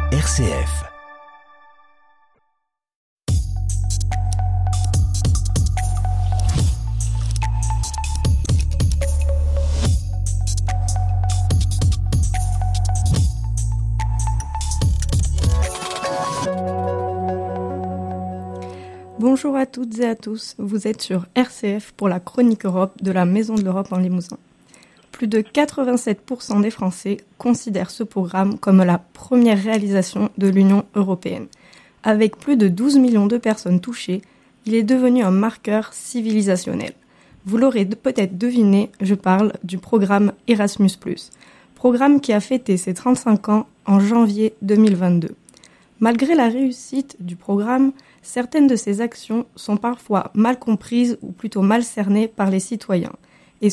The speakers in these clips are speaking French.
RCF. Bonjour à toutes et à tous, vous êtes sur RCF pour la Chronique Europe de la Maison de l'Europe en Limousin. Plus de 87% des Français considèrent ce programme comme la première réalisation de l'Union européenne. Avec plus de 12 millions de personnes touchées, il est devenu un marqueur civilisationnel. Vous l'aurez peut-être deviné, je parle du programme Erasmus+, programme qui a fêté ses 35 ans en janvier 2022. Malgré la réussite du programme, certaines de ses actions sont parfois mal comprises ou plutôt mal cernées par les citoyens. Et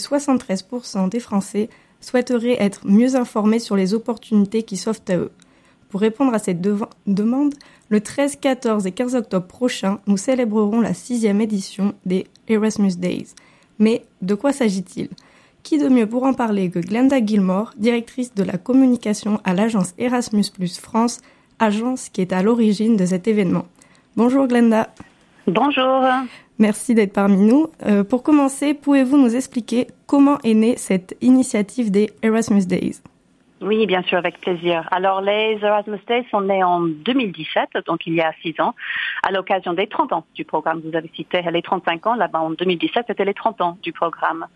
73% des Français souhaiteraient être mieux informés sur les opportunités qui s'offrent à eux. Pour répondre à cette demande, le 13, 14 et 15 octobre prochain, nous célébrerons la 6e édition des Erasmus Days. Mais de quoi s'agit-il ? Qui de mieux pour en parler que Glenda Gilmore, directrice de la communication à l'agence Erasmus+ France, agence qui est à l'origine de cet événement. Bonjour Glenda. Bonjour. Merci d'être parmi nous. Pour commencer, pouvez-vous nous expliquer comment est née cette initiative des Erasmus Days ? Oui, bien sûr, avec plaisir. Alors, les Erasmus Days sont nés en 2017, donc il y a 6 ans, à l'occasion des 30 ans du programme. Vous avez cité les 35 ans, là-bas en 2017, c'était les 30 ans du programme.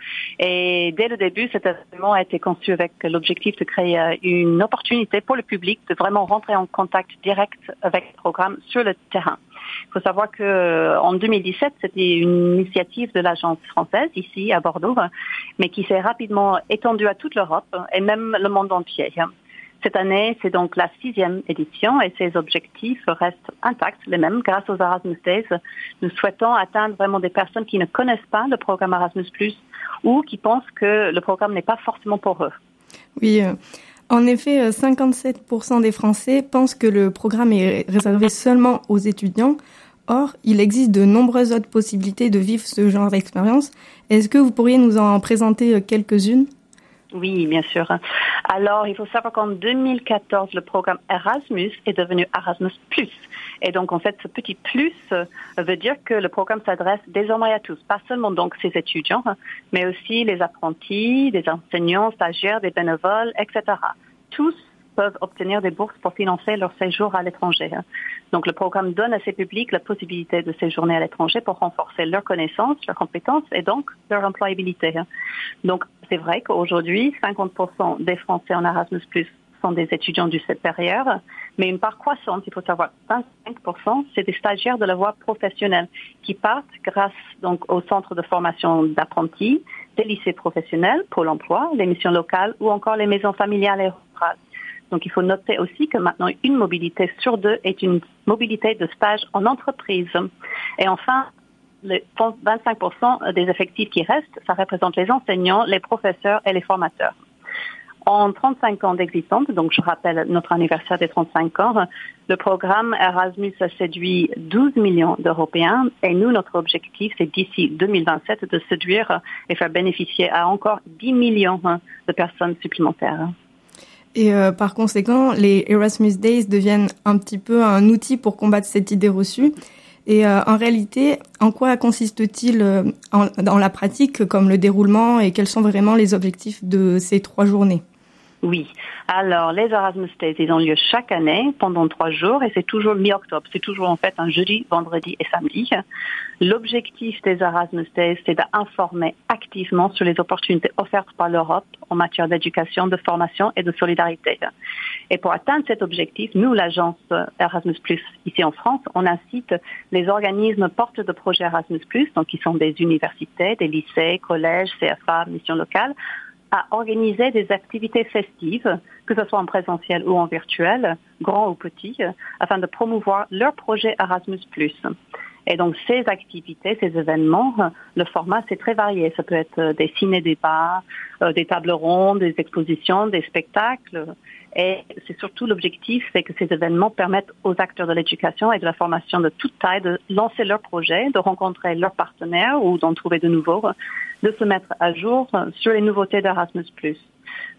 Et dès le début, cet événement a été conçu avec l'objectif de créer une opportunité pour le public de vraiment rentrer en contact direct avec le programme sur le terrain. Il faut savoir que en 2017, c'était une initiative de l'agence française ici à Bordeaux, mais qui s'est rapidement étendue à toute l'Europe et même le monde entier. Cette année, c'est donc la 6e édition et ses objectifs restent intacts, les mêmes. Grâce aux Erasmus Days, nous souhaitons atteindre vraiment des personnes qui ne connaissent pas le programme Erasmus+, ou qui pensent que le programme n'est pas forcément pour eux. Oui, en effet, 57% des Français pensent que le programme est réservé seulement aux étudiants. Or, il existe de nombreuses autres possibilités de vivre ce genre d'expérience. Est-ce que vous pourriez nous en présenter quelques-unes ? Oui, bien sûr. Alors, il faut savoir qu'en 2014, le programme Erasmus est devenu Erasmus+. Et donc, en fait, ce petit plus veut dire que le programme s'adresse désormais à tous, pas seulement donc ses étudiants, mais aussi les apprentis, des enseignants, stagiaires, des bénévoles, etc. Tous peuvent obtenir des bourses pour financer leur séjour à l'étranger. Donc, le programme donne à ces publics la possibilité de séjourner à l'étranger pour renforcer leurs connaissances, leurs compétences et donc leur employabilité. Donc, c'est vrai qu'aujourd'hui, 50% des Français en Erasmus+, sont des étudiants du supérieur, mais une part croissante, il faut savoir, 25%, c'est des stagiaires de la voie professionnelle qui partent grâce donc au centre de formation d'apprentis, des lycées professionnels, Pôle emploi, les missions locales ou encore les maisons familiales et rurales. Donc, il faut noter aussi que maintenant, une mobilité sur 2 est une mobilité de stage en entreprise. Et enfin, les 25% des effectifs qui restent, ça représente les enseignants, les professeurs et les formateurs. En 35 ans d'existence, donc je rappelle notre anniversaire des 35 ans, le programme Erasmus a séduit 12 millions d'Européens et nous, notre objectif, c'est d'ici 2027 de séduire et faire bénéficier à encore 10 millions de personnes supplémentaires. Et par conséquent, les Erasmus Days deviennent un petit peu un outil pour combattre cette idée reçue. Et en réalité, en quoi consiste-t-il dans la pratique, comme le déroulement, et quels sont vraiment les objectifs de ces 3 journées ? Oui. Alors, les Erasmus Days, ils ont lieu chaque année pendant 3 jours et c'est toujours mi-octobre. C'est toujours en fait un jeudi, vendredi et samedi. L'objectif des Erasmus Days, c'est d'informer activement sur les opportunités offertes par l'Europe en matière d'éducation, de formation et de solidarité. Et pour atteindre cet objectif, nous, l'agence Erasmus+, ici en France, on incite les organismes porteurs de projets Erasmus+, donc qui sont des universités, des lycées, collèges, CFA, missions locales, à organiser des activités festives, que ce soit en présentiel ou en virtuel, grands ou petits, afin de promouvoir leur projet Erasmus+. Et donc, ces activités, ces événements, le format, c'est très varié. Ça peut être des ciné-débats, des tables rondes, des expositions, des spectacles. Et c'est surtout l'objectif, c'est que ces événements permettent aux acteurs de l'éducation et de la formation de toute taille de lancer leurs projets, de rencontrer leurs partenaires ou d'en trouver de nouveaux, de se mettre à jour sur les nouveautés d'Erasmus+.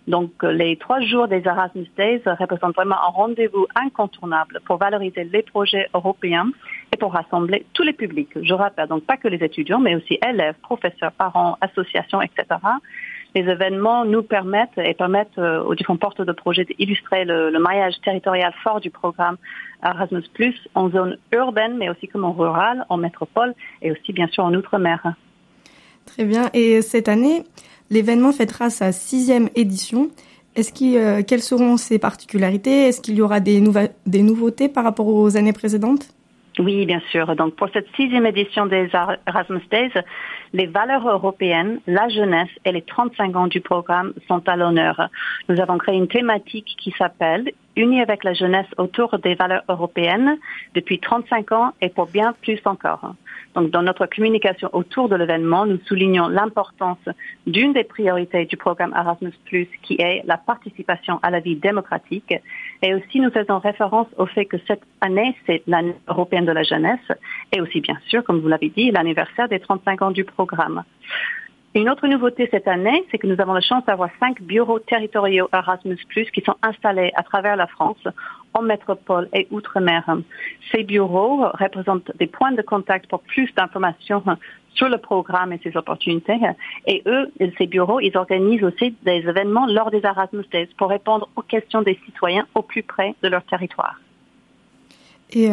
Donc, les 3 jours des Erasmus Days représentent vraiment un rendez-vous incontournable pour valoriser les projets européens et pour rassembler tous les publics. Je rappelle, donc pas que les étudiants, mais aussi élèves, professeurs, parents, associations, etc. Les événements nous permettent aux différents porteurs de projets d'illustrer le maillage territorial fort du programme Erasmus+, en zone urbaine, mais aussi comme en rurale, en métropole et aussi bien sûr en outre-mer. Très bien. Et cette année, l'événement fêtera sa 6e édition. Quelles seront ses particularités? Est-ce qu'il y aura des nouveautés par rapport aux années précédentes? Oui, bien sûr. Donc, pour cette 6e édition des Erasmus Days, les valeurs européennes, la jeunesse et les 35 ans du programme sont à l'honneur. Nous avons créé une thématique qui s'appelle « Unis avec la jeunesse autour des valeurs européennes depuis 35 ans et pour bien plus encore ». Donc, dans notre communication autour de l'événement, nous soulignons l'importance d'une des priorités du programme Erasmus+, qui est la participation à la vie démocratique. Et aussi, nous faisons référence au fait que cette année, c'est l'année européenne de la jeunesse et aussi, bien sûr, comme vous l'avez dit, l'anniversaire des 35 ans du programme. Une autre nouveauté cette année, c'est que nous avons la chance d'avoir 5 bureaux territoriaux Erasmus+, qui sont installés à travers la France, en métropole et outre-mer. Ces bureaux représentent des points de contact pour plus d'informations sur le programme et ses opportunités. Et ces bureaux, ils organisent aussi des événements lors des Erasmus Days pour répondre aux questions des citoyens au plus près de leur territoire. Et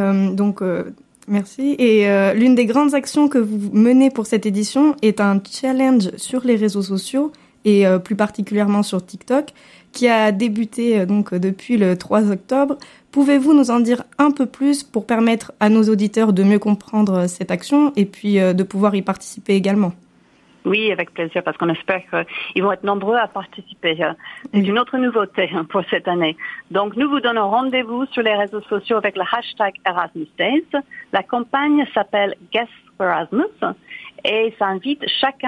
merci. Et l'une des grandes actions que vous menez pour cette édition est un challenge sur les réseaux sociaux et plus particulièrement sur TikTok qui a débuté depuis le 3 octobre. Pouvez-vous nous en dire un peu plus pour permettre à nos auditeurs de mieux comprendre cette action et puis de pouvoir y participer également? Oui, avec plaisir, parce qu'on espère qu'ils vont être nombreux à participer. C'est une autre nouveauté pour cette année. Donc, nous vous donnons rendez-vous sur les réseaux sociaux avec le hashtag Erasmus Days. La campagne s'appelle Guess Erasmus et ça invite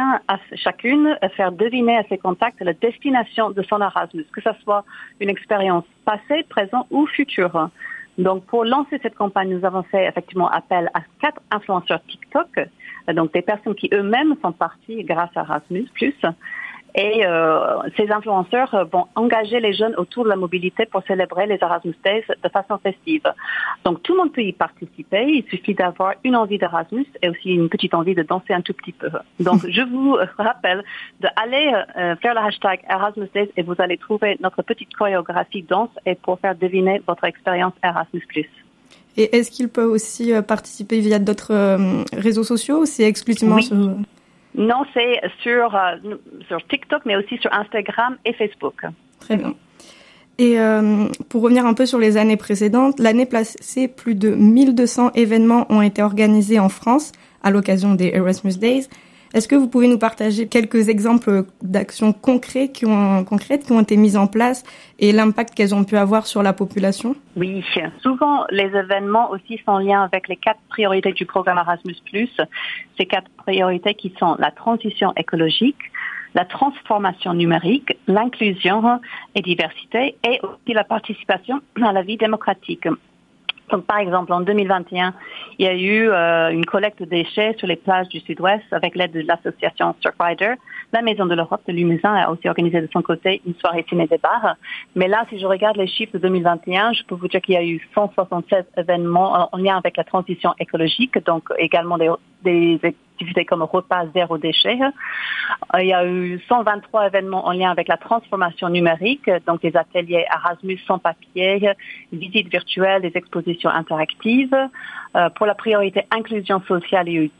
chacune à faire deviner à ses contacts la destination de son Erasmus, que ce soit une expérience passée, présente ou future. Donc, pour lancer cette campagne, nous avons fait effectivement appel à 4 influenceurs TikTok, donc des personnes qui eux-mêmes sont parties grâce à Erasmus+. Et ces influenceurs vont engager les jeunes autour de la mobilité pour célébrer les Erasmus Days de façon festive. Donc tout le monde peut y participer, il suffit d'avoir une envie d'Erasmus et aussi une petite envie de danser un tout petit peu. Donc je vous rappelle d'aller faire le hashtag Erasmus Days et vous allez trouver notre petite chorégraphie danse et pour faire deviner votre expérience Erasmus+. Et est-ce qu'il peut aussi participer via d'autres réseaux sociaux ou c'est exclusivement sur... Non, c'est sur TikTok, mais aussi sur Instagram et Facebook. Très bien. Et pour revenir un peu sur les années précédentes, l'année passée, plus de 1200 événements ont été organisés en France à l'occasion des Erasmus Days. Est-ce que vous pouvez nous partager quelques exemples d'actions concrètes qui ont été mises en place et l'impact qu'elles ont pu avoir sur la population? Oui, souvent les événements aussi sont en lien avec les 4 priorités du programme Erasmus+. Ces 4 priorités qui sont la transition écologique, la transformation numérique, l'inclusion et diversité et aussi la participation à la vie démocratique. Donc, par exemple, en 2021, il y a eu une collecte de déchets sur les plages du Sud-Ouest avec l'aide de l'association Surfrider. La Maison de l'Europe de Limousin a aussi organisé de son côté une soirée ciné-débat. Mais là, si je regarde les chiffres de 2021, je peux vous dire qu'il y a eu 176 événements en lien avec la transition écologique, donc également des activités comme repas zéro déchet. Il y a eu 123 événements en lien avec la transformation numérique, donc des ateliers Erasmus sans papier, visites virtuelles, des expositions interactives. Pour la priorité inclusion sociale, il y a eu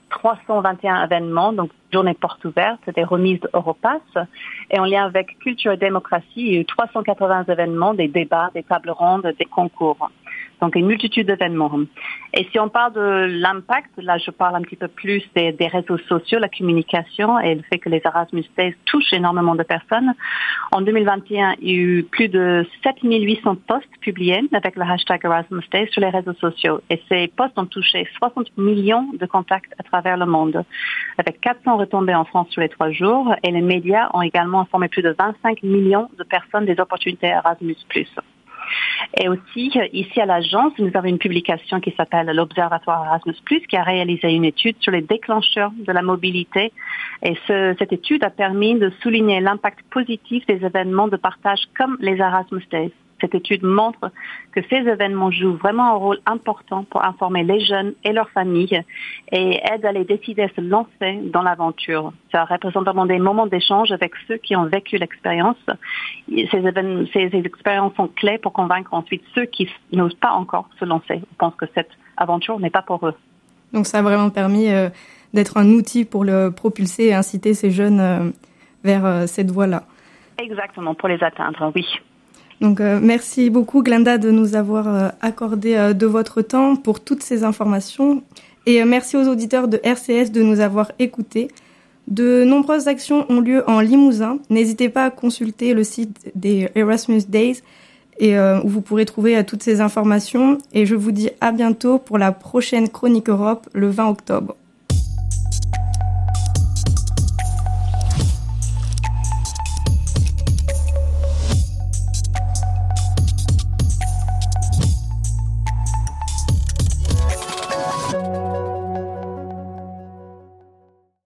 321 événements, donc journée porte ouverte, des remises Europass. Et en lien avec culture et démocratie, il y a eu 380 événements, des débats, des tables rondes, des concours. Donc, une multitude d'événements. Et si on parle de l'impact, là, je parle un petit peu plus des réseaux sociaux, la communication et le fait que les Erasmus Days touchent énormément de personnes. En 2021, il y a eu plus de 7800 posts publiés avec le hashtag Erasmus Days sur les réseaux sociaux. Et ces posts ont touché 60 millions de contacts à travers le monde, avec 400 retombées en France sur les 3 jours. Et les médias ont également informé plus de 25 millions de personnes des opportunités Erasmus+. Et aussi, ici à l'agence, nous avons une publication qui s'appelle l'Observatoire Erasmus+, qui a réalisé une étude sur les déclencheurs de la mobilité. Et cette étude a permis de souligner l'impact positif des événements de partage comme les Erasmus Days. Cette étude montre que ces événements jouent vraiment un rôle important pour informer les jeunes et leurs familles et aident à les décider à se lancer dans l'aventure. Ça représente vraiment des moments d'échange avec ceux qui ont vécu l'expérience. Ces expériences sont clés pour convaincre ensuite ceux qui n'osent pas encore se lancer. Je pense que cette aventure n'est pas pour eux. Donc ça a vraiment permis d'être un outil pour le propulser et inciter ces jeunes vers cette voie-là. Exactement, pour les atteindre, oui. Donc merci beaucoup Glenda de nous avoir accordé de votre temps pour toutes ces informations et merci aux auditeurs de RCS de nous avoir écoutés. De nombreuses actions ont lieu en Limousin. N'hésitez pas à consulter le site des Erasmus Days et où vous pourrez trouver toutes ces informations et je vous dis à bientôt pour la prochaine Chronique Europe le 20 octobre.